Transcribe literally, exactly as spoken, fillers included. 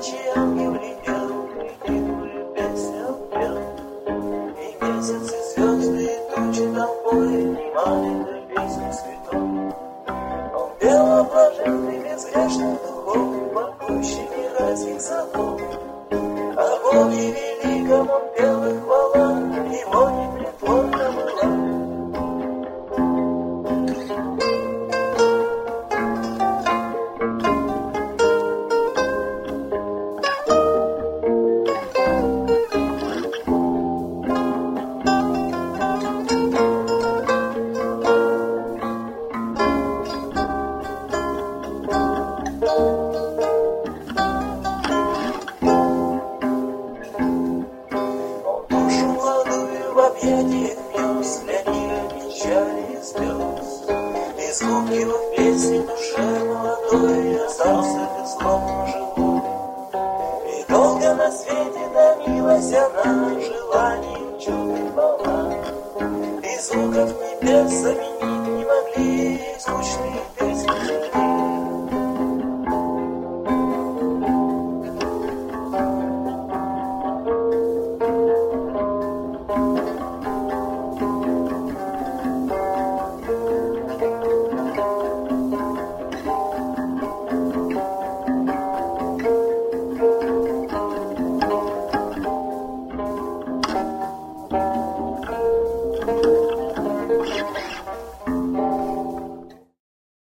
ночи ангел летел, и тихую песню пел. И месяц, и звезды, и тучи толпой внимали эту песню святой. Он пел о блаженных безгрешных духов, пахнущих райских садов. О Боге великом он пел и хвала, его непритворна была. В объятиях нес для мира печали и слез. И звук его в песне душе молодой остался безусловно живой. И долго на свете томилась она желанием чудных волна. И звуков небес заменить не могли скучные песни земли. Thank you.